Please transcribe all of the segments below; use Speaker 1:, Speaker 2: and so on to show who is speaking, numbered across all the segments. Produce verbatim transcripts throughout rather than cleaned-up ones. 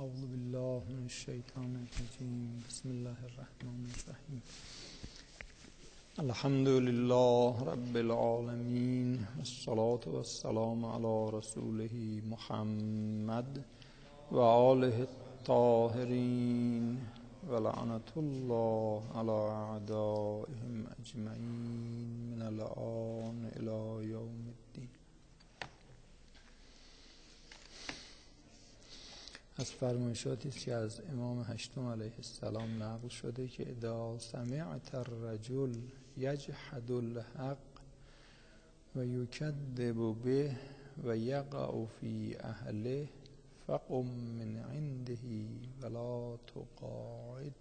Speaker 1: اعوذ بالله من الشیطان الرجیم. بسم الله الرحمن الرحیم. الحمد لله رب العالمین والصلاة والسلام علی رسوله محمد و آله الطاهرین و لعنة الله علی اعدائهم اجمعین من الآن الی یوم الدین. از فرمایشاتی که از امام هشتم علیه السلام نقل شده که اذا سمعت الرجل یجحد الحق و یکذب به و یقع فی اهله فقم من عنده ولا تقاعده.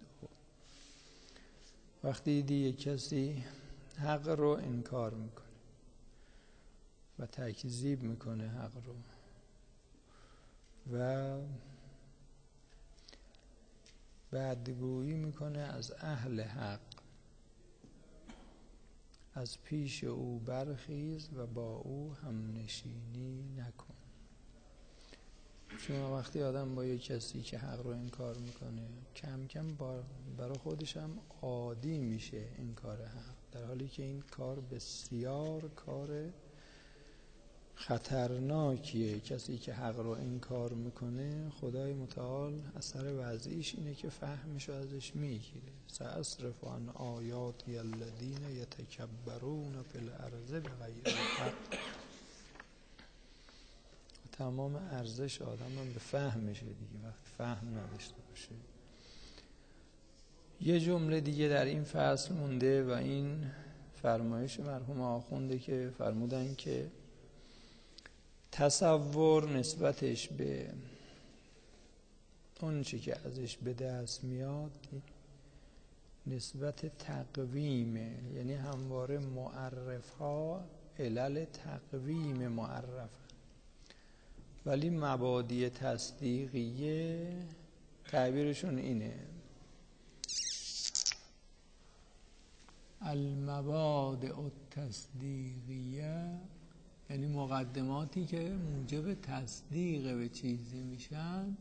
Speaker 1: وقتی دیدی کسی حق رو انکار میکنه و تکذیب میکنه حق رو و بدگویی میکنه از اهل حق، از پیش او برخیز و با او هم نشینی نکن. چون وقتی آدم با یک کسی که حق رو انکار میکنه کم کم برای خودش هم عادی میشه انکار حق، در حالی که این کار بسیار کار خطرناکیه. کسی که حق رو انکار میکنه خدای متعال اثر وضعیش اینه که فهمش رو ازش میگیره. سأصرف عن آیاتی الذین یتکبرون فی الارض بغیر الحق. تمام ارزش آدم هم به فهمشه دیگه، وقتی فهم نداشته باشه. یه جمله دیگه در این فصل مونده و این فرمایش مرحوم آخونده که فرمودن که تصور نسبتش به اون چی که ازش به دست میاد نسبت تقویمه، یعنی همواره معرف ها علل تقویم معرف، ولی مبادی تصدیقیه تعبیرشون اینه المبادئ التصدیقیه، یعنی مقدماتی که موجب تصدیق به چیزی میشن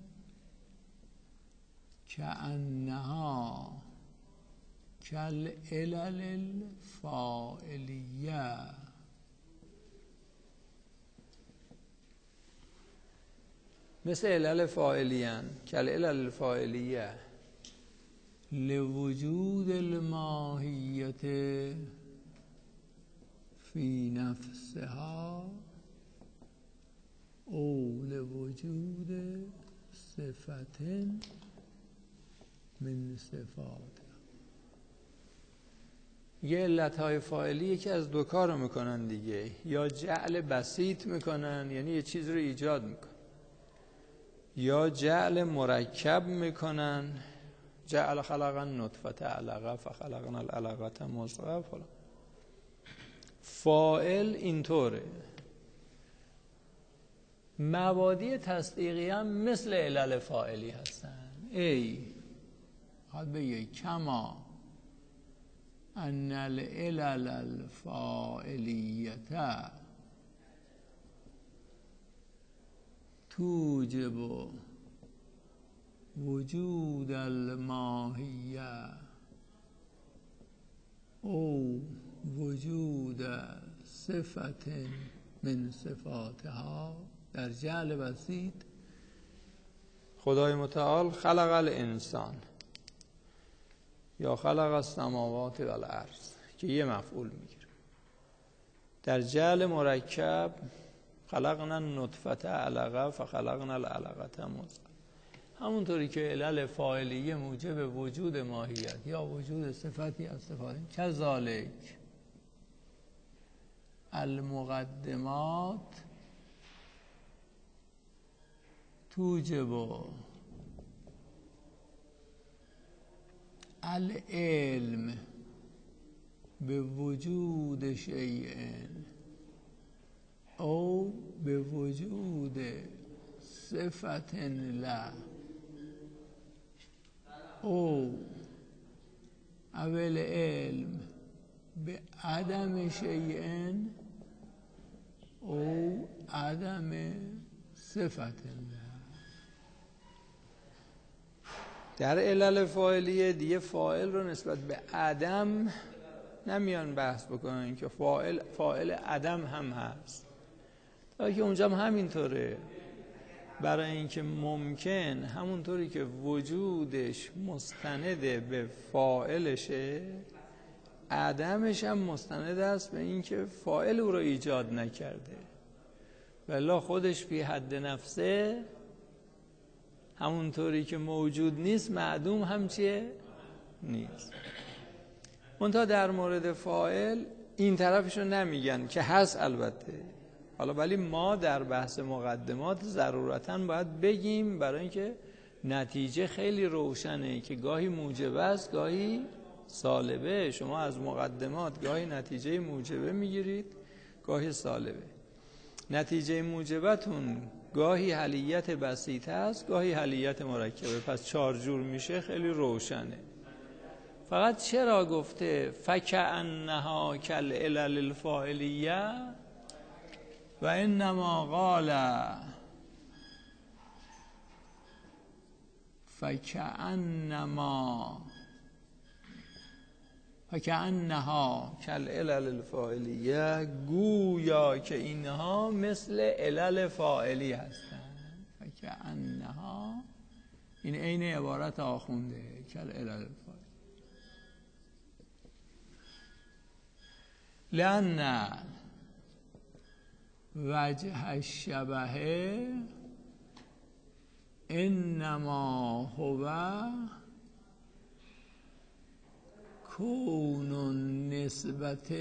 Speaker 1: که انها کل علل الفاعلیه، مثل علل فاعلیان کل علل الفاعلیه لوجود الماهیت فی نفسها او لوجود صفت من صفات. یه علتهای فاعلی یکی از دو کار رو میکنن دیگه، یا جعل بسیط میکنن یعنی یه چیز رو ایجاد میکنن، یا جعل مرکب میکنن. جعل خلقا نطفه علقه فخلقنا العلقه مضغه فلان. فاعل اینطوره. مبادی تصدیقی هم مثل علل فاعلی هستن. ای خواهد بگه کما ان العلل الفاعلیت توجب وجود الماهیه او وجود صفت من صفاتها. در جعل بسیط خدای متعال خلق الانسان یا خلق السماوات و الارض که یه مفعول میگیره. در جعل مرکب خلقنا النطفه علقه فخلقنا العلقه مضغه. همونطوری که علل فاعلیه موجب وجود ماهیت یا وجود صفتی از صفات، کذالک المقدمات توجب العلم به وجود شیء او به وجود صفت له او اول علم به عدم شیء او عدم صفت له. در علل فاعلیه دیگه فاعل رو نسبت به عدم نمیان بحث بکنن که فاعل فاعل عدم هم هست، تا که اونجا هم همینطوره. برای اینکه ممکن همونطوری که وجودش مستند به فاعلشه، عدمش هم مستند است به اینکه فاعل او رو ایجاد نکرده. والله خودش بی حد نفسه همونطوری که موجود نیست، معدوم هم چیه؟ نیست. منتها در مورد فاعل این طرفشو نمیگن که هست البته. حالا ولی ما در بحث مقدمات ضرورتاً باید بگیم، برای اینکه نتیجه خیلی روشنه که گاهی موجب است گاهی سالبه. شما از مقدمات گاهی نتیجه موجبه میگیرید گاهی سالبه. نتیجه موجبتون گاهی حلیت بسیطه است گاهی حلیت مرکبه، پس چهار جور میشه، خیلی روشنه. فقط چرا گفته فکأنها کالعلل الفاعلیه و انما قال فکأنما فکأنها کالعلل الفاعلیه، گویا که اینها مثل علل فاعلی هستند. فکأنها این عین عبارت آخونده، کالعلل الفاعلیه. لأن وجه الشبه انما هو کون النسبت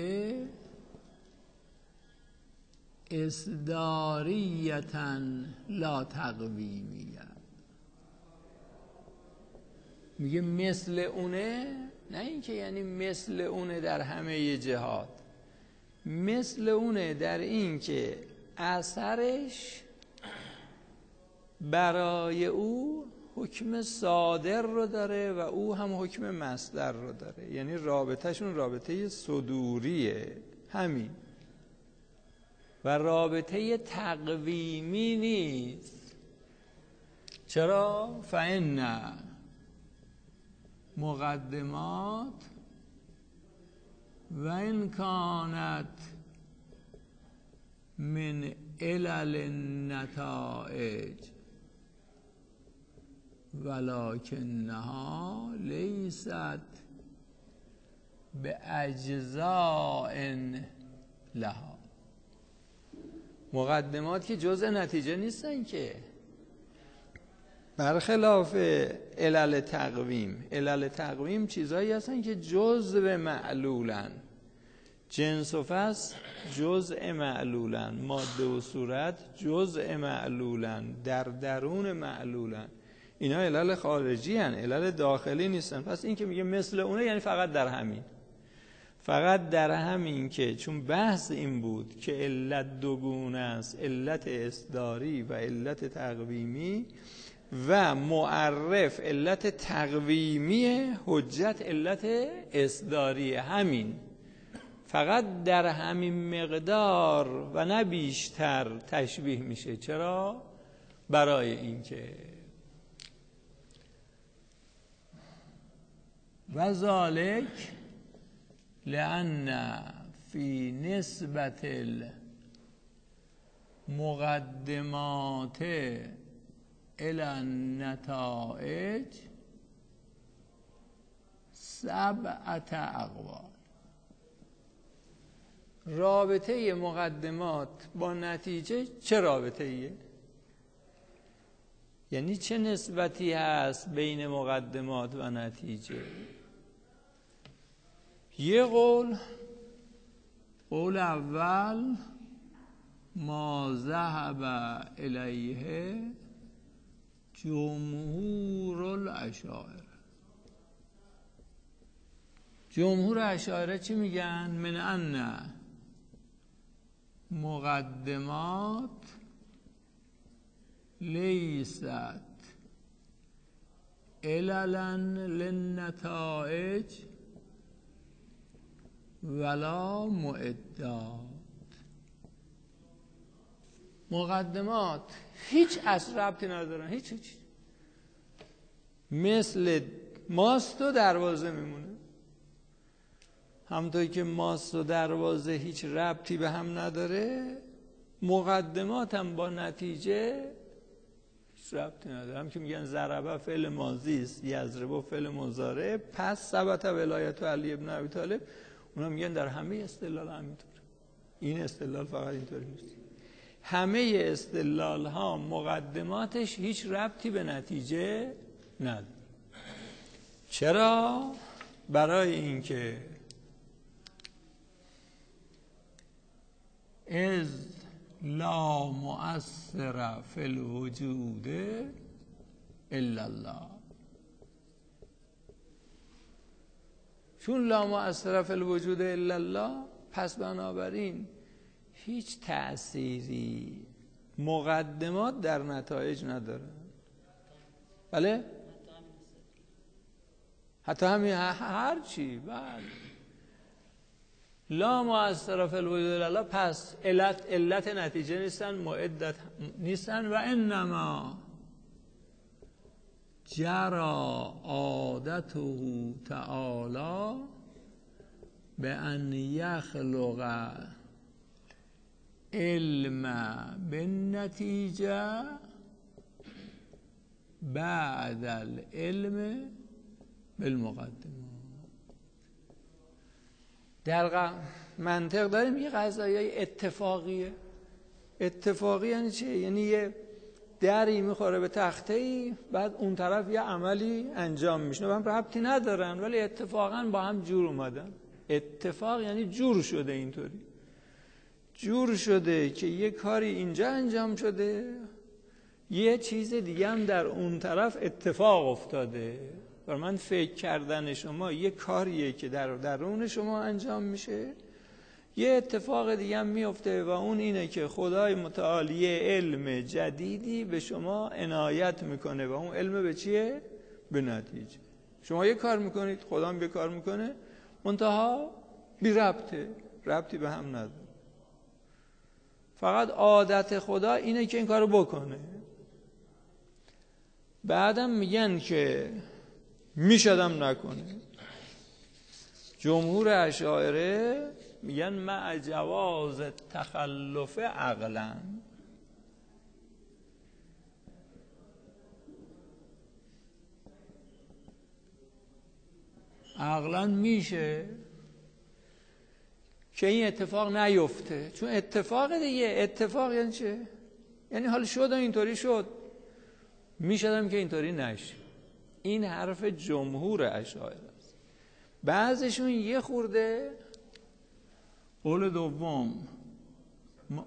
Speaker 1: اصداریتا لا تقویمیه. میگه مثل اونه، نه اینکه یعنی مثل اونه در همه جهات، مثل اونه در این که اثرش برای او حکم صادر رو داره و او هم حکم مصدر رو داره. یعنی رابطهشون رابطه صدوریه همین، و رابطه تقویمی نیست. چرا؟ فإن مقدمات و این کانت من علل النتائج ولکنها لیست به اجزاء لها. مقدمات که جزء نتیجه نیستن که، برخلاف علل تقویم. علل تقویم چیزایی هستن که جزء معلولن، جنس و فصل جزء معلولن، ماده و صورت جزء معلولن، در درون معلولن. اینا علل خارجی هن، علل داخلی نیستن. پس این که میگه مثل اونه یعنی فقط در همین، فقط در همین که چون بحث این بود که علت دو گونه است، علت اصداری و علت تقویمی، و معرف علت تقویمی، حجت علت اصداری، همین فقط در همین مقدار و نه بیشتر تشبیه میشه. چرا؟ برای اینکه و ذالک لأن فی نسبت المقدمات الى النتائج سبعة اقوال. رابطه مقدمات با نتیجه چه رابطه ایه؟ یعنی چه نسبتی هست بین مقدمات و نتیجه؟ یه قول، قول اول ما ذهب الیه جمهور الاشاعره. جمهور اشاعره چی میگن؟ من ان مقدمات لیست عللا للنتائج ولا معدات. مقدمات هیچ اصل ربطی ندارن، هیچ هیچ مثل ماست و دروازه میمونه. همونطوری که ماست و دروازه هیچ ربطی به هم نداره، مقدمات هم با نتیجه هیچ ربطی نداره. هم که میگن ضربه فعل ماضی است، یضرب فعل مضارع، پس ثبت ولایت علی ابن ابی طالب، اونا میگن در همه استدلال همینطوره. این استدلال فقط اینطوری نیست. همه استدلال ها مقدماتش هیچ ربطی به نتیجه نداره. چرا؟ برای اینکه از لا مؤثر فی الوجود الا الله. چون لا مؤثر فی الوجود الا الله، پس بنابراین هیچ تأثیری مقدمات در نتایج نداره. بله؟ حتی همین هر چی. بله. لا مؤثر فی الوجود الا الله، پس علت علت نتیجه نیستن، معدت نیستن. و انما جرا عادته تعالی به ان یخلق علم بالنتیجه بعد العلم بالمقدمه. در منطق داریم یه قضایای اتفاقیه. اتفاقی یعنی چه؟ یعنی یه دری میخوره به تخته‌ای، بعد اون طرف یه عملی انجام میشه، با هم ربطی ندارن ولی اتفاقا با هم جور اومدن. اتفاق یعنی جور شده، اینطوری جور شده که یه کاری اینجا انجام شده، یه چیز دیگه هم در اون طرف اتفاق افتاده. برای من فکر کردن شما یه کاریه که در درون شما انجام میشه، یه اتفاق دیگه هم میفته و اون اینه که خدای متعال یه علم جدیدی به شما عنایت میکنه و اون علم به چیه؟ به نتیجه. شما یه کار میکنید، خدا هم یه کار میکنه، منتها بی ربطه، ربطی به هم نداره. فقط عادت خدا اینه که این کارو بکنه. بعدم میگن که میشدم نکنه. جمهور اشاعره میگن مع جواز تخلف عقلا. عقلا میشه که این اتفاق نیفته، چون اتفاق دیگه. اتفاق یعنی چه؟ یعنی حال شد و اینطوری شد، میشدم که اینطوری نشه. این حرف جمهور اشاعره است. بعضشون یه خورده قول دوم ما...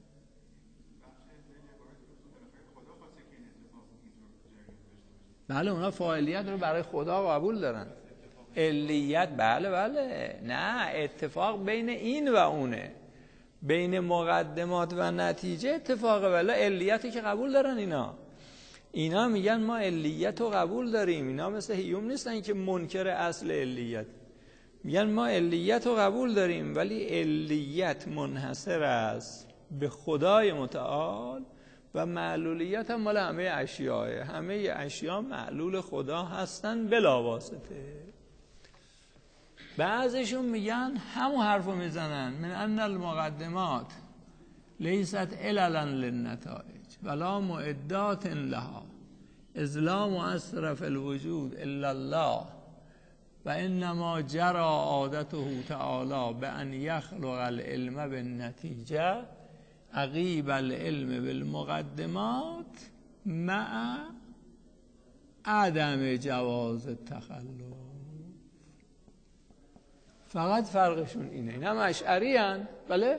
Speaker 1: بله اونا فاعلیت رو برای خدا قبول دارن، علیت. بله بله نه، اتفاق بین این و اونه، بین مقدمات و نتیجه اتفاقه. ولی علیتی که قبول دارن اینا اینا میگن ما علیت رو قبول داریم. اینا مثل هیوم نیستن که منکر اصل علیت. میگن ما علیت رو قبول داریم ولی علیت منحصر است به خدای متعال و معلولیت هم مال همه اشیاء. همه اشیاء معلول خدا هستن بلا واسطه. بعضشون میگن همون حرفو میزنن، من ان المقدمات لیست عللا للنتائج ولا معدات لها اذ لا مؤثر فی الوجود الا الله و انما جرى عادته تعالی به ان یخلق العلم بالنتیجه عقیب العلم بالمقدمات مع عدم جواز التخلف. فقط فرقشون اینه. این هم اشعری هن. بله؟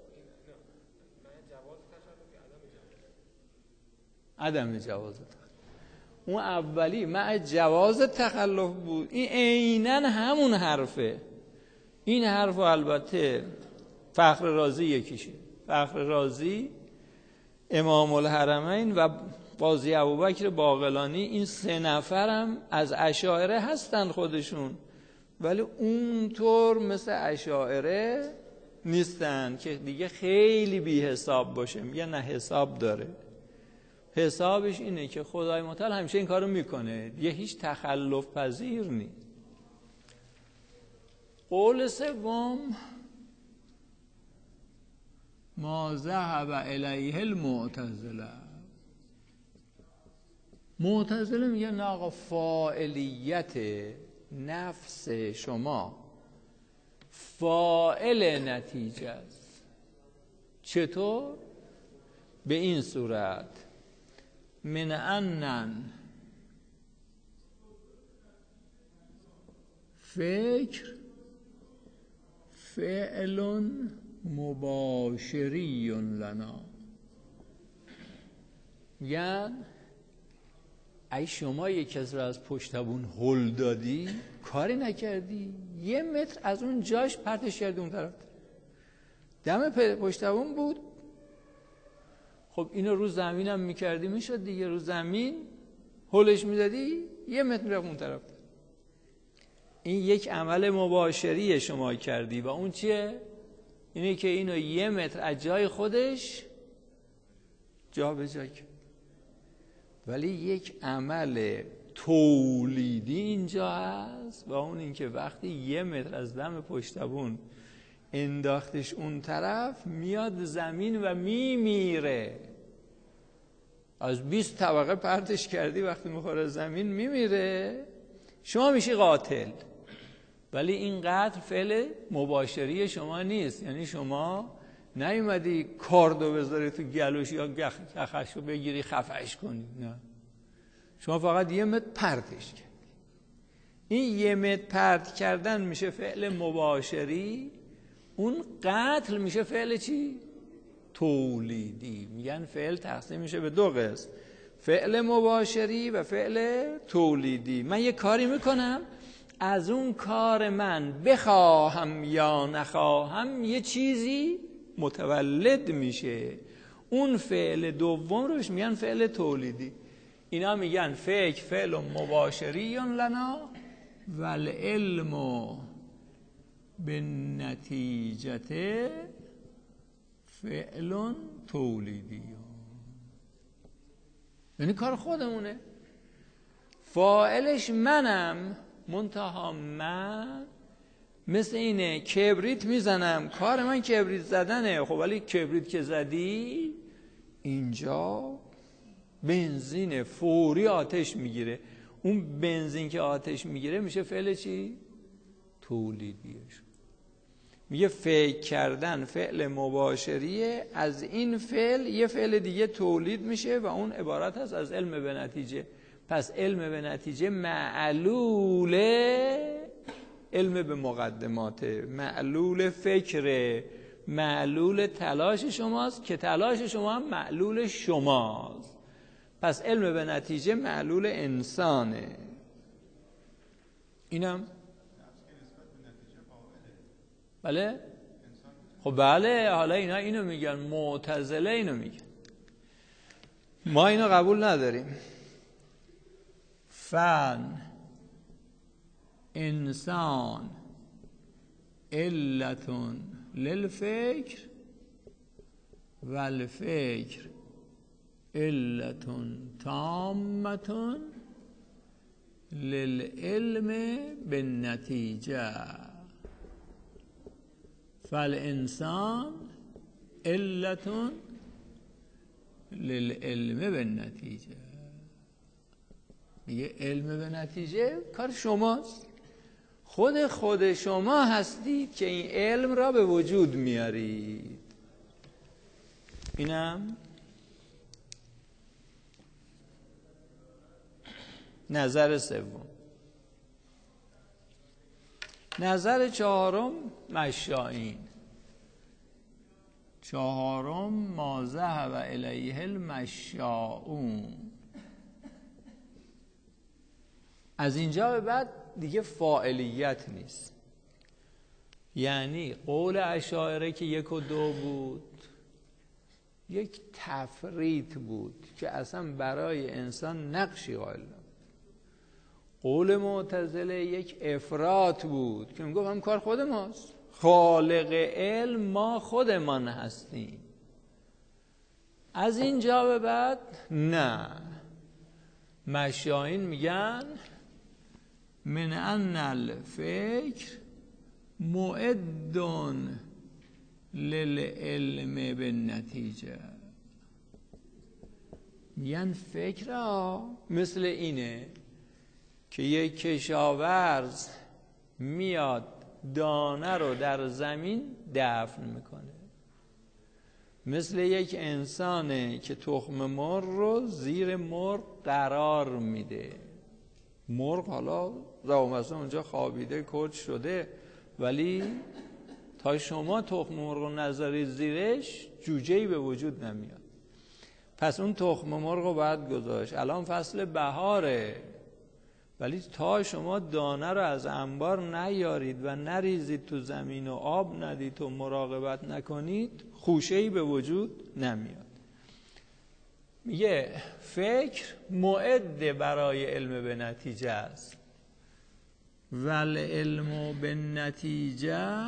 Speaker 1: عدم جواز تخلف. اون اولی مع جواز تخلف بود. این عیناً همون حرفه. این حرف البته فخر رازی یکیشه. فخر رازی، امام الحرمین و قاضی ابوبکر باقلانی، این سه نفرم از اشاعره هستن خودشون، ولی اونطور مثل اشاعره نیستن که دیگه خیلی بی حساب باشه. میگن نه، حساب داره. حسابش اینه که خدای متعال همیشه این کارو میکنه، یه هیچ تخلف پذیر نیست. قول سوم ما ذهب الیه المعتزله. معتزله میگه نه آقا، فاعلیت نفس شما فاعل نتیجه است. چطور؟ به این صورت من انن فکر فعل مباشری لنا. یعنی ای شما یک کس را از پشتبون هل دادی، کاری نکردی، یه متر از اون جاش پرتش کردی اون طرف، دم پشتبون بود. خب اینو رو زمین هم میکردی میشد دیگه، رو زمین هلش میدادی یه متر میرفت اون طرف. این یک عمل مباشری شما کردی و اون چیه؟ اینه که اینو یه متر از جای خودش جا به جا کرد. ولی یک عمل تولیدی اینجا هست و اون این که وقتی یه متر از دم پشتبون انداختش اون طرف، میاد زمین و میمیره. از بیست طبقه پرتش کردی، وقتی میخوره زمین میمیره، شما میشی قاتل. ولی این قتل فعل مباشری شما نیست، یعنی شما نیومدی کاردو بذاری تو گلوش یا گخش رو بگیری خفش کنی، نه، شما فقط یه متر پرتش کردی. این یه متر پرت کردن میشه فعل مباشری، اون قتل میشه فعل چی؟ تولیدی. میگن فعل تقسیم میشه به دو قسم، فعل مباشری و فعل تولیدی. من یه کاری میکنم، از اون کار من بخواهم یا نخواهم یه چیزی متولد میشه، اون فعل دوم روش میگن فعل تولیدی. اینا میگن فکر فعل مباشری لنا و العلم بالنتیجه فعل تولیدی. یعنی کار خودمونه، فاعلش منم، منتها من مثل اینه کبریت میزنم، کار من کبریت زدنه. خب ولی کبریت که زدی اینجا بنزین فوری آتش میگیره، اون بنزین که آتش میگیره میشه فعل چی؟ تولیدیش. میگه فکر کردن فعل مباشریه، از این فعل یه فعل دیگه تولید میشه و اون عبارت هست از علم به نتیجه. پس علم به نتیجه معلول علم به مقدمات، معلول فکر، معلول تلاش شماست که تلاش شما هم معلول شماست. پس علم به نتیجه معلول انسانه. اینم بله؟ خب بله، حالا اینا اینو میگن، معتزله اینو میگن، ما اینو قبول نداریم. فن انسان علتون للفکر و الفکر علتون تامتون للعلم بالنتیجه. فالانسان علتون للعلم بالنتیجه. میگه علم به نتیجه کار شماست، خود خود شما هستید که این علم را به وجود میارید. اینم نظر سوم. نظر چهارم مشائین. چهارم ما ذهب الیه المشاؤون. از اینجا به بعد دیگه فاعلیت نیست، یعنی قول اشاعره که یک و دو بود یک تفریط بود که اصلا برای انسان نقشی قائل نبود. قول معتزله یک افراط بود که میگفت هم کار خود ماست، خالق علم ما خودمان هستیم. از اینجا به بعد نه، مشایین میگن من ان الفکر معد للعلم بالنتیجه. میگن فکر ها مثل اینه که یک کشاورز میاد دانه رو در زمین دفن میکنه، مثل یک انسانه که تخم مرغ رو زیر مرغ قرار میده. مرغ حالا زوامسته اونجا خوابیده کج شده، ولی تا شما تخم مرغ رو نذارید زیرش جوجه‌ای به وجود نمیاد. پس اون تخم مرغ رو باید گذاشت. الان فصل بهاره، ولی تا شما دانه رو از انبار نیارید و نریزید تو زمین و آب ندید و مراقبت نکنید، خوشه‌ای به وجود نمیاد. میگه فکر معد برای علم به نتیجه است، ول علم به نتیجه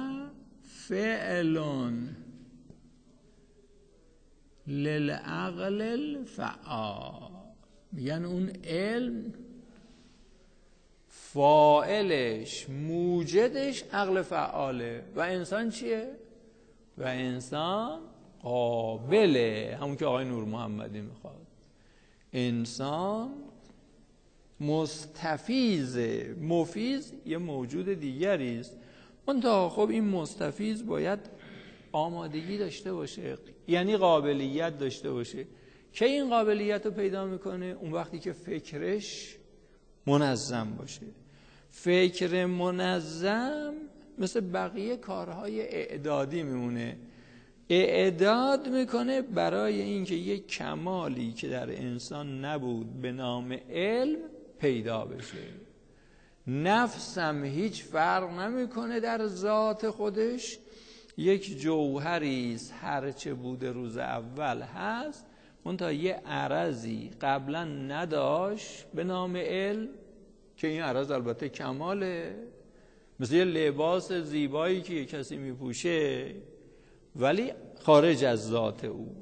Speaker 1: فعلون للعقل الفعال. میگن اون علم فاعلش موجدش عقل فعاله و انسان چیه؟ و انسان قابله، همون که آقای نور محمدی میخواد. انسان مستفیض، مفیض یه موجود دیگری است. منتها خب این مستفیض باید آمادگی داشته باشه، یعنی قابلیت داشته باشه. که این قابلیت رو پیدا میکنه؟ اون وقتی که فکرش منظم باشه. فکر منظم مثل بقیه کارهای اعدادی میمونه، اعداد میکنه برای اینکه یک کمالی که در انسان نبود به نام علم پیدا بشه. نفس هم هیچ فرق نمیکنه در ذات خودش، یک جوهری است هرچه بوده روز اول هست، منتها یه عرضی قبلا نداشت به نام علم که این عرض البته کماله، مثل یه لباس زیبایی که کسی میپوشه ولی خارج از ذات او.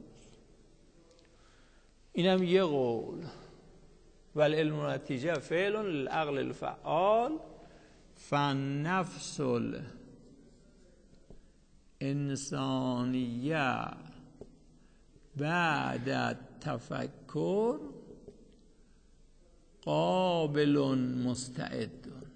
Speaker 1: اینم یه قول. والعلم نتیجه فعل للعقل الفعال فالنفس الانسانیه بعد تفکر قابل مستعد.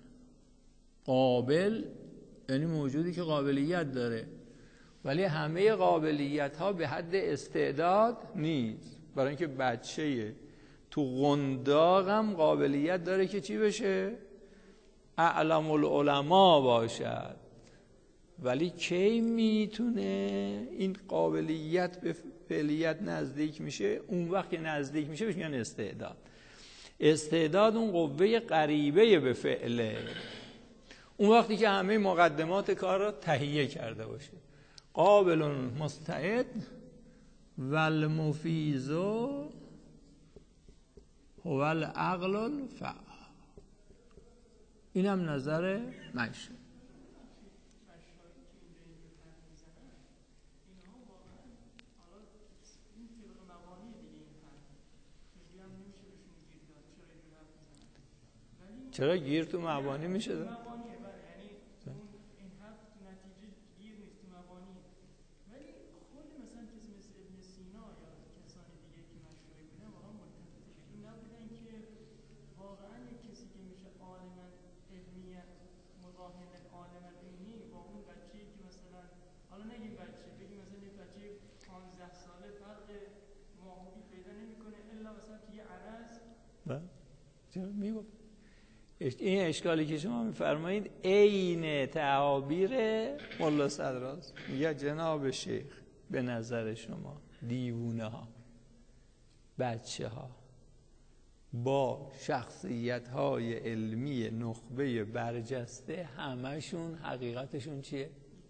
Speaker 1: قابل یعنی موجودی که قابلیت داره، ولی همه قابلیت ها به حد استعداد نیست. برای اینکه بچه تو قنداق هم قابلیت داره که چی بشه؟ اعلم العلماء باشد، ولی کی میتونه این قابلیت به فعلیت نزدیک میشه؟ اون وقت که نزدیک میشه بهش میگن استعداد. استعداد اون قوه قریبه به فعله، اون وقتی که همه مقدمات کار را تهیه کرده باشه. قابل مستعد و المفیض هو العقل الفعال. اینم نظر من شد. چرا گیر تو مبانی میشه داد؟ چرا میگم این اشکالی که شما میفرمایید عین تعابیر ملا صدراست. میگه جناب شیخ به نظر شما دیوونه ها، بچه ها با شخصیت های علمی نخبه برجسته همشون حقیقتشون چیه؟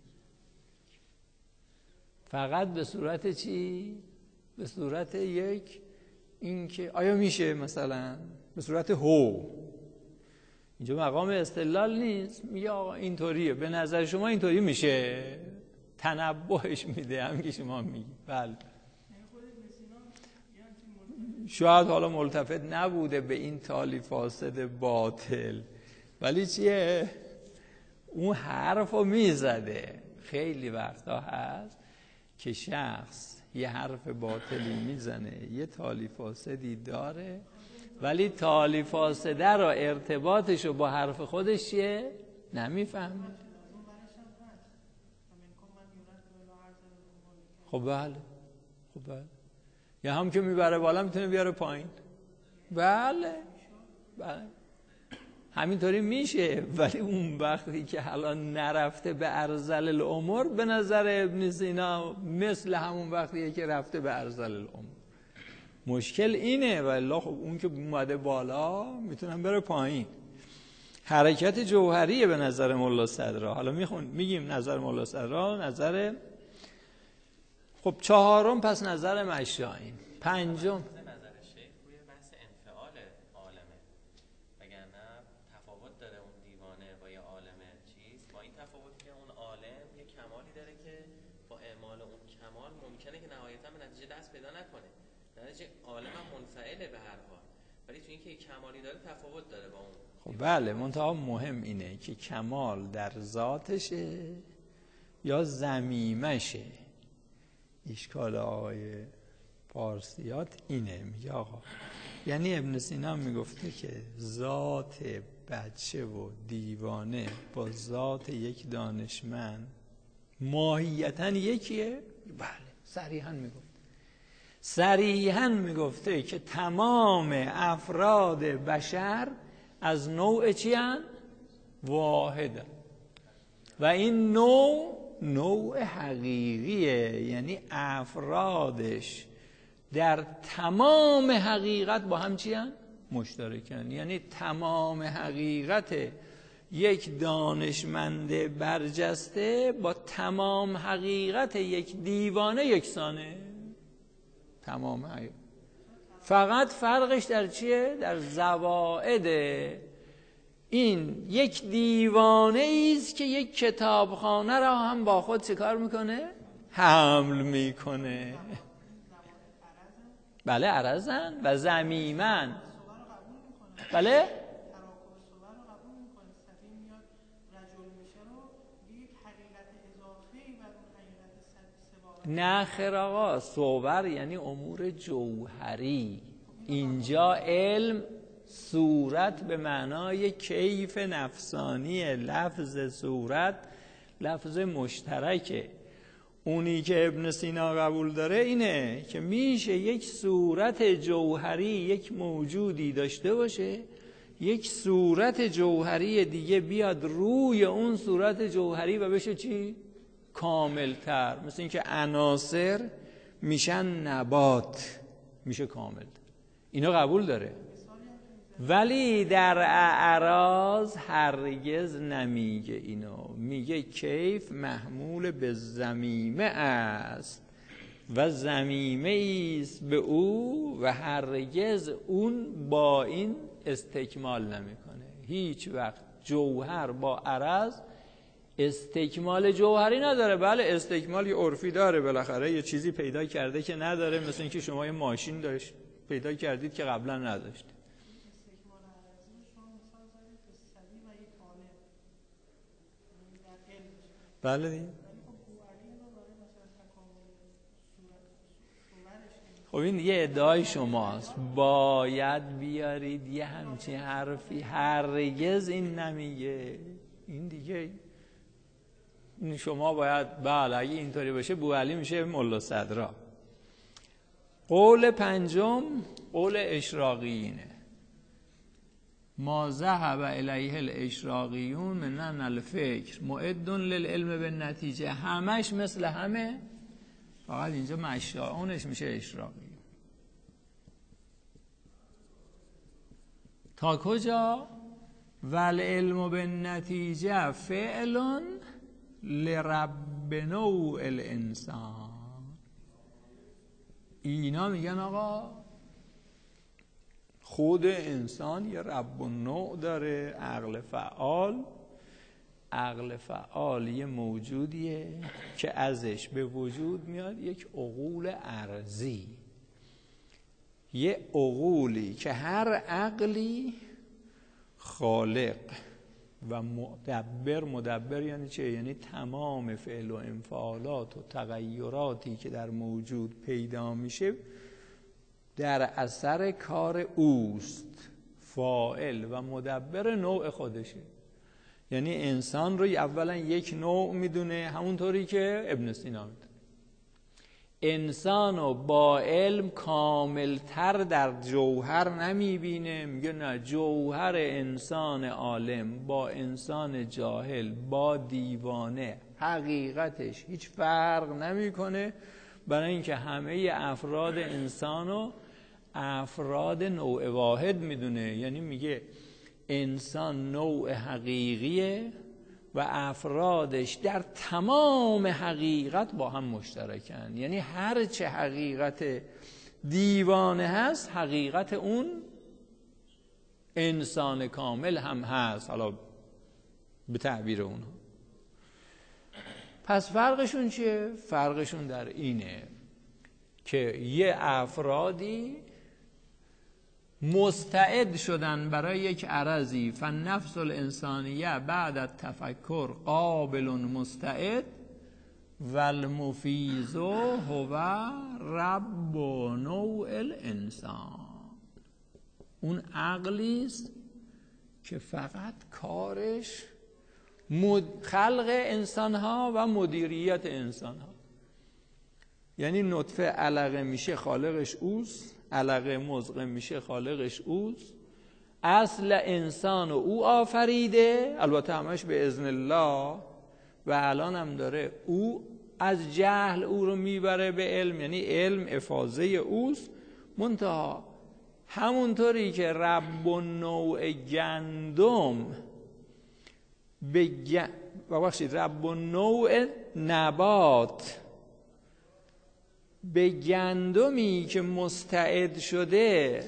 Speaker 1: فقط به صورت چی؟ به صورت یک اینکه آیا میشه مثلا به صورت هو. اینجا مقام استدلال نیست، میگه آقا اینطوریه، به نظر شما اینطوری میشه، تنبهش میده هم که شما میگی. بله شاید حالا ملتفت نبوده به این تالی فاسد باطل، ولی چیه؟ اون حرفو میزده. خیلی وقتا هست که شخص یه حرف باطلی میزنه، یه تالی فاسدی داره، ولی تالی فاسده رو ارتباطشو با حرف خودش چیه؟ نمیفهمه. خب بله، خب بله، یا هم که میبره بالا میتونه بیاره پایین. بله بله همینطوری میشه، ولی اون وقتی که الان نرفته به ارذل الامور، به نظر ابن سینا مثل همون وقتیه که رفته به ارذل الامور. مشکل اینه، والله خب اون که اومده بالا میتونم بره پایین. حرکت جوهریه به نظر مولا صدرا. حالا میخون میگیم نظر مولا صدرا، نظر خب چهارم، پس نظر مشایخ. پنجم خب بله، منتها مهم اینه که کمال در ذاتشه یا ضمیمشه. اشکال آقای پارسیات اینه، میگه آقا یعنی ابن سینا میگفته که ذات بچه و دیوانه با ذات یک دانشمند ماهیتاً یکیه؟ بله، صریحاً میگفته صریحاً میگفته که تمام افراد بشر از نوع چی هن؟ واحده. و این نوع نوع حقیقیه، یعنی افرادش در تمام حقیقت با هم چی هن؟ مشترکن. یعنی تمام حقیقت یک دانشمند برجسته با تمام حقیقت یک دیوانه یکسانه. تمام حقیقت. فقط فرقش در چیه؟ در زوائد. این یک دیوانه است که یک کتابخانه را هم با خود چه کار میکنه؟ حمل میکنه. بله عرضن و ضمیمن. بله نه خیر آقا، صور یعنی امور جوهری. اینجا علم صورت به معنای کیف نفسانی. لفظ صورت لفظ مشترکه. اونی که ابن سینا قبول داره اینه که میشه یک صورت جوهری یک موجودی داشته باشه، یک صورت جوهری دیگه بیاد روی اون صورت جوهری و بشه چی؟ کاملتر. مثل این که عناصر میشن نبات، میشه کامل. اینو قبول داره، ولی در اعراض هرگز نمیگه اینو. میگه کیف محمول به ضمیمه است و ضمیمه است به او و هرگز اون با این استکمال نمیکنه. هیچ وقت جوهر با عرض استکمال جوهری نداره. بله استکمال یه عرفی داره، بالاخره یه چیزی پیدا کرده که نداره. مثل اینکه شما یه ماشین داشت پیدا کردید که قبلا نداشت. بله دیگه. خب این یه ادعای شماست، باید بیارید یه همچین حرفی. هرگز این نمیگه. این دیگه این شما باید بله اگه اینطوری باشه بوعلی میشه مولا صدرا. قول پنجم قول اشراقیینه. ما ذهب الیه الاشراقیون من ان الفکر معد للعلم بالنتیجه. همش مثل همه، فقط اینجا مشاعونش میشه اشراقی. تا کجا؟ والعلم بالنتیجه فعل لرب نوع الانسان. اینا میگن آقا خود انسان یه رب النوع داره، عقل فعال. عقل فعال یه موجودیه که ازش به وجود میاد یک عقول ارضی. یه عقولی که هر عقلی خالق و مدبر. مدبر یعنی چه؟ یعنی تمام فعل و انفعالات و تغییراتی که در موجود پیدا میشه در اثر کار اوست. فاعل و مدبر نوع خودشه. یعنی انسان رو اولا یک نوع میدونه، همونطوری که ابن سینا میدونه. انسان رو با علم کاملتر در جوهر نمیبینه، میگه نه، جوهر انسان عالم با انسان جاهل با دیوانه حقیقتش هیچ فرق نمیکنه، برای اینکه همه افراد انسان رو افراد نوع واحد میدونه. یعنی میگه انسان نوع حقیقیه و افرادش در تمام حقیقت با هم مشترکن. یعنی هر چه حقیقت دیوانه هست حقیقت اون انسان کامل هم هست، حالا به تعبیر اونها. پس فرقشون چیه؟ فرقشون در اینه که یه افرادی مستعد شدن برای یک عرضی، فالنفس الانسانیه بعد التفکر قابل مستعد و المفیض هو رب نوع الانسان. اون عقلی است که فقط کارش خلق انسان ها و مدیریت انسان ها. یعنی نطفه علقه میشه خالقش اوست، علقه مضغه میشه خالقش اوست، اصل انسان و او آفریده، البته همش به اذن الله، و الان هم داره او از جهل او رو میبره به علم. یعنی علم افاضه اوست. منتها همونطوری که رب نوع گندم به گ... ببخشید رب نوع نبات به گندمی که مستعد شده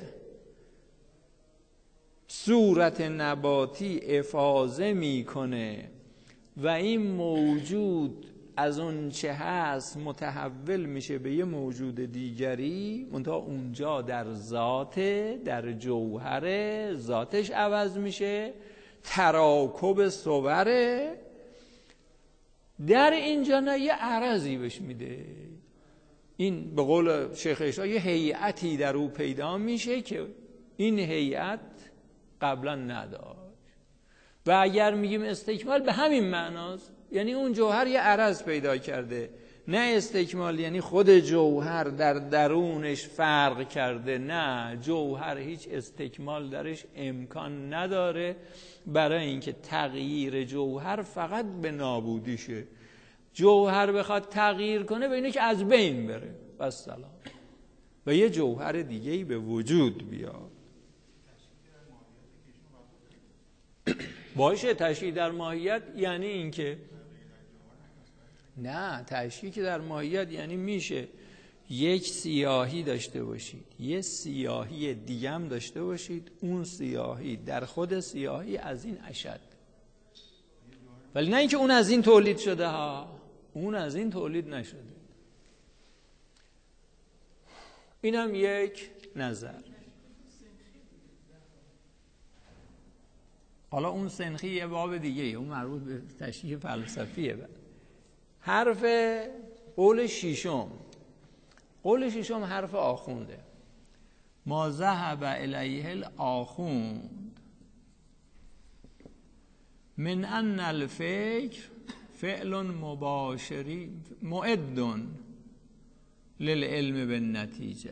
Speaker 1: صورت نباتی افاضه میکنه و این موجود از اون چه هست متحول میشه به یه موجود دیگری، منتها اونجا در ذات، در جوهر ذاتش عوض میشه، تراکب صوره. در اینجا نه، یه عرضی بهش میده. این به قول شیخ عیسی یه هیئتی در او پیدا میشه که این هیئت قبلا نداشت. و اگر میگیم استکمال به همین معناست، یعنی اون جوهر یه عرض پیدا کرده. نه استکمال یعنی خود جوهر در درونش فرق کرده، نه، جوهر هیچ استکمال درش امکان نداره، برای اینکه تغییر جوهر فقط به نابودیشه. جوهر بخواد تغییر کنه به اینه که از بین بره و سلام و یه جوهر دیگه‌ای به وجود بیاد. باشه، تشریح در ماهیت یعنی این که نه، تشریح که در ماهیت یعنی میشه یک سیاهی داشته باشید، یه سیاهی دیگه هم داشته باشید، اون سیاهی در خود سیاهی از این اشد، ولی نه اینکه اون از این تولید شده ها، اون از این تولید نشده. اینم یک نظر. حالا اون سنخی یه باب دیگه، اون مربوط به تشریح فلسفیه. حرف قول شیشم، قول شیشم حرف آخونده. ما ذهب الیه الاخوند من ان الفکر فعل مباشری معد للعلم بالنتیجه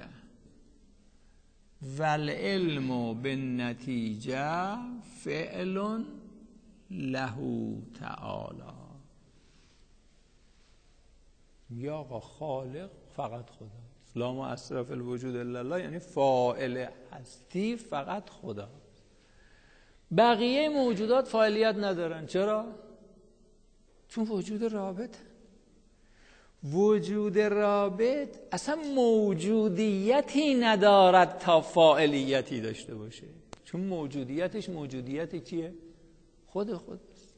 Speaker 1: والعلم بالنتیجه فعل له تعالی. یا آقا خالق فقط خداست، لا مؤثر فی الوجود الا الله، یعنی فاعل هستی فقط خدا. بقیه موجودات فاعلیت ندارن. چرا؟ چون وجود رابط. وجود رابط اصلا موجودیتی ندارد تا فاعلیتی داشته باشه، چون موجودیتش موجودیت کیه؟ خود خود.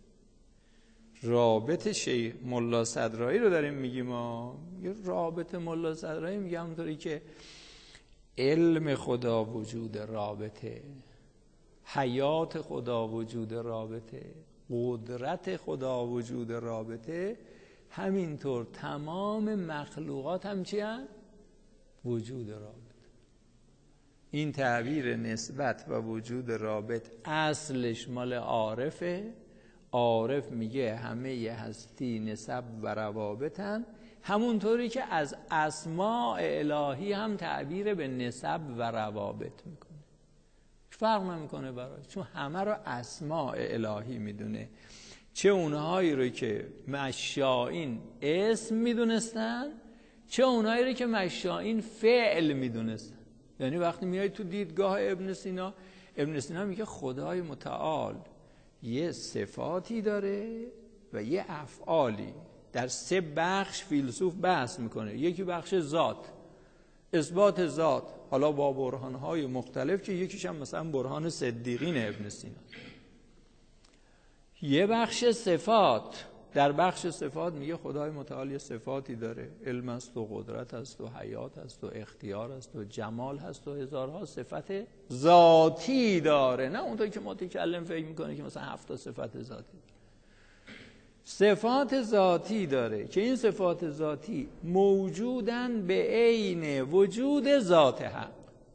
Speaker 1: رابط شیخ ملا صدرایی رو داریم میگیم. ما یه رابط ملا صدرایی میگه همونطوری که علم خدا وجود رابطه، حیات خدا وجود رابطه، قدرت خدا وجود رابطه، همینطور تمام مخلوقات هم چی هست؟ وجود رابطه. این تعبیر نسبت و وجود رابط اصلش مال عارفه. عارف میگه همه هستی نسب و روابطن، همونطوری که از اسماء الهی هم تعبیر به نسب و روابط میکنه. فرق نمیکنه براش، چون همه رو اسماء الهی میدونه. چه اونهایی رو که مشائین اسم میدونستن، چه اونهایی رو که مشائین فعل میدونستن. یعنی وقتی میای تو دیدگاه ابن سینا، ابن سینا میگه خدای متعال یه صفاتی داره و یه افعالی. در سه بخش فیلسوف بحث میکنه. یکی بخش ذات، اثبات ذات، حالا با برهانهای مختلف که یکیش هم مثلا برهان صدیقین ابن سینا. یه بخش صفات، در بخش صفات میگه خدای متعال یه صفاتی داره، علم است و قدرت است و حیات است و اختیار است و جمال هست و هزارها صفت ذاتی داره. نه اونطور که متکلم فکر میکنه که مثلا هفت تا صفت ذاتی. صفات ذاتی داره که این صفات ذاتی موجودن به عین وجود ذات حق.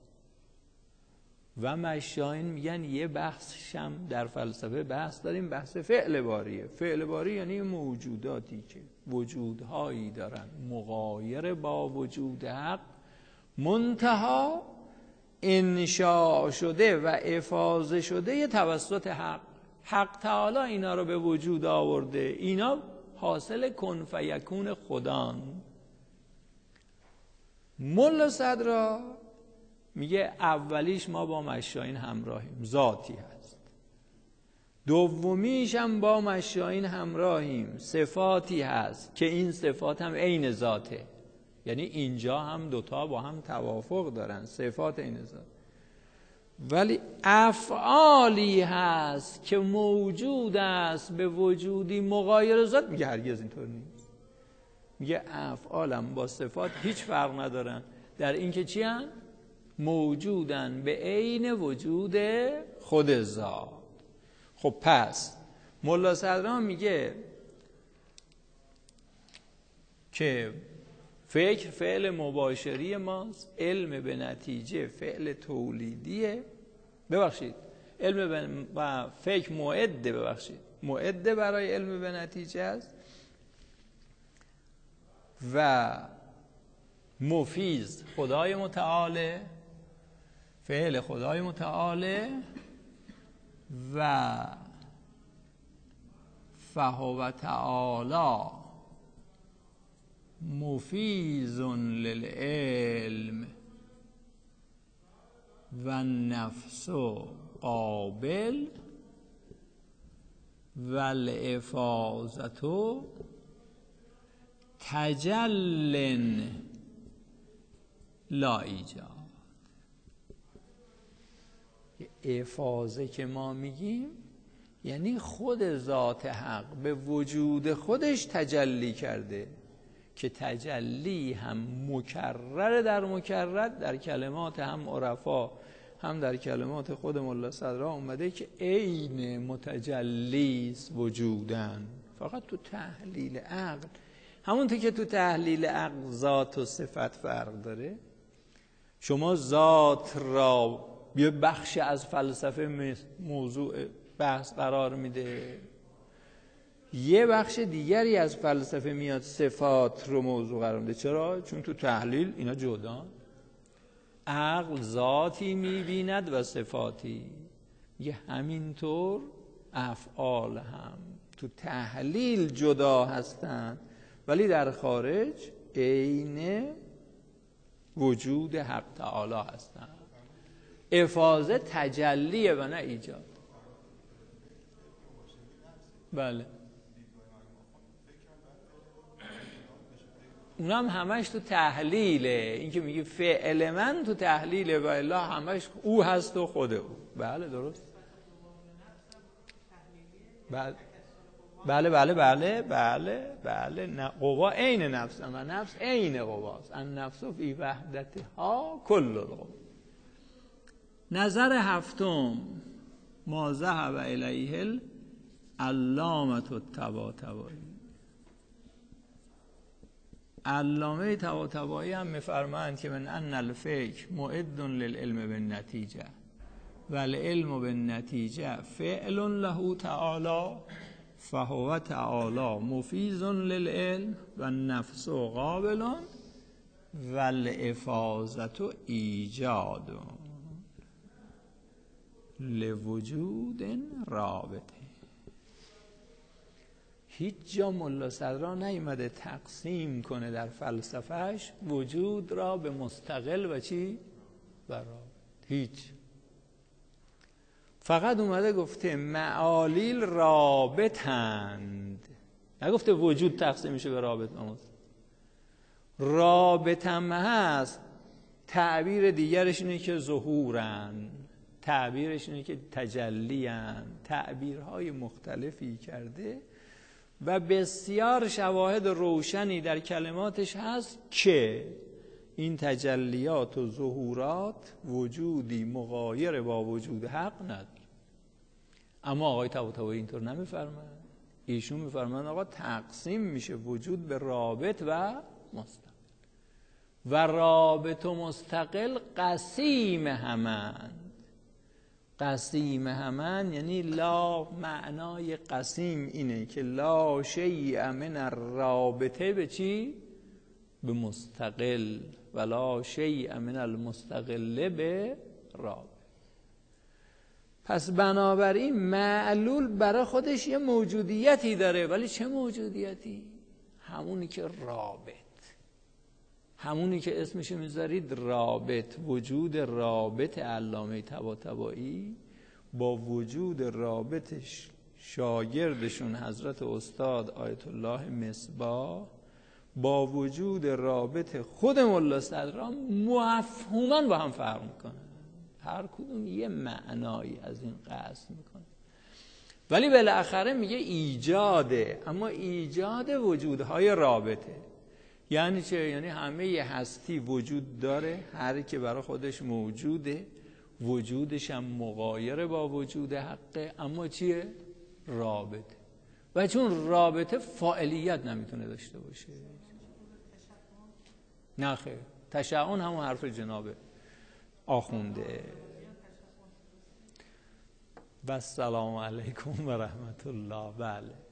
Speaker 1: و مشائین میگن یه بحثم در فلسفه بحث داریم، بحث فعل باریه. فعل باری یعنی موجوداتی که وجودهایی دارن مغایر با وجود حق، منتها انشاء شده و افاضه شده توسط حق. حق تعالی اینا رو به وجود آورده، اینا حاصل کن فیکون خدان. ملا صدرا میگه اولیش ما با مشائین همراهیم، ذاتی هست. دومیش هم با مشائین همراهیم، صفاتی هست که این صفات هم عین ذاته. یعنی اینجا هم دوتا با هم توافق دارن، صفات عین ذات. ولی افعالی هست که موجود است به وجودی مغایر ذات. میگه هرگز اینطور نیست. میگه افعالم با صفات هیچ فرق ندارن در اینکه چی هن؟ موجودن به عین وجود خود ذات. خب پس ملا صدرا میگه که فکر فعل مباشری ماست، علم به نتیجه فعل تولیدیه. ببخشید علم به و فکر معده، ببخشید معده برای علم به نتیجه است و مفیز خدای متعاله، فعل خدای متعاله و فهو تعالی مفیز للعلم و نفس قابل و الافاظت تجل لا ایجاد. افاظه که ما میگیم یعنی خود ذات حق به وجود خودش تجلی کرده، که تجلی هم مکرر در مکرر در کلمات هم عرفا هم در کلمات خود ملا صدرا اومده که عین متجلیس وجودن. فقط تو تحلیل عقل، همونطور که تو تحلیل عقل ذات و صفت فرق داره، شما ذات را یه بخش از فلسفه موضوع بحث قرار میده، یه بخش دیگری از فلسفه میاد صفات رو موضوع قرار میده. چرا؟ چون تو تحلیل اینا جدا. عقل ذاتی میبیند و صفاتی. یه همینطور افعال هم تو تحلیل جدا هستند ولی در خارج عین وجود حق تعالی هستند. افاظه تجلیه و نه ایجاد. بله اونم همش تو تحلیله. این که میگه فعل من تو تحلیله و الا همش او هست و خود او. بله درست. بله بله بله بله بله بله قوا عین نفس و نفس عین قواست. النفس فی وحدتها کل القوا. نظر هفتم ما ذهب الیه العلامة الطباطبایی. علامه طباطبایی هم میفرمایند که من ان الفکر معد للعلم بالنتیجه و العلم بالنتیجه فعل له تعالی فهو تعالی مفیض للعلم و النفس قابل و الافاظه ایجاد لوجود رابطه. هیچ جا ملا صدرا نیامده تقسیم کنه در فلسفهش وجود را به مستقل و چی؟ و رابط. هیچ. فقط اومده گفته معالیل رابطند، نگفته وجود تقسیم میشه به رابط و مستقل. رابط هم هست. تعبیر دیگرش اینه که ظهورن، تعبیرش اینه که تجلیان، تعبیرهای مختلفی کرده و بسیار شواهد روشنی در کلماتش هست که این تجلیات و ظهورات وجودی مغایر با وجود حق نداره. اما آقای طباطبایی اینطور نمیفرماید. ایشون میفرماید آقا تقسیم میشه وجود به رابط و مستقل و رابط و مستقل قسیم همند. قسیم همند یعنی لا، معنای قسیم اینه که لا شیء من الرابطه به چی؟ به مستقل و لا شیء من المستقل به رابط. پس بنابراین معلول برای خودش یه موجودیتی داره، ولی چه موجودیتی؟ همونی که رابط، همونی که اسمش میذارید رابط. وجود رابط علامه طباطبایی با وجود رابطش شاگردشون حضرت استاد آیت الله مصباح با وجود رابط خود ملا صدرا مفهوما با هم فرق میکنه. هر کدوم یه معنایی از این قصد میکنه، ولی بالاخره میگه ایجاده. اما ایجاد وجودهای رابطه یعنی چه؟ یعنی همه هستی وجود داره، هر که برای خودش موجوده، وجودش هم مغایر با وجود حقه، اما چیه؟ رابطه. و چون رابطه فاعلیت نمیتونه داشته باشه. نه خیر، تشعن همون حرف جناب آخونده. و السلام علیکم و رحمت الله. بله.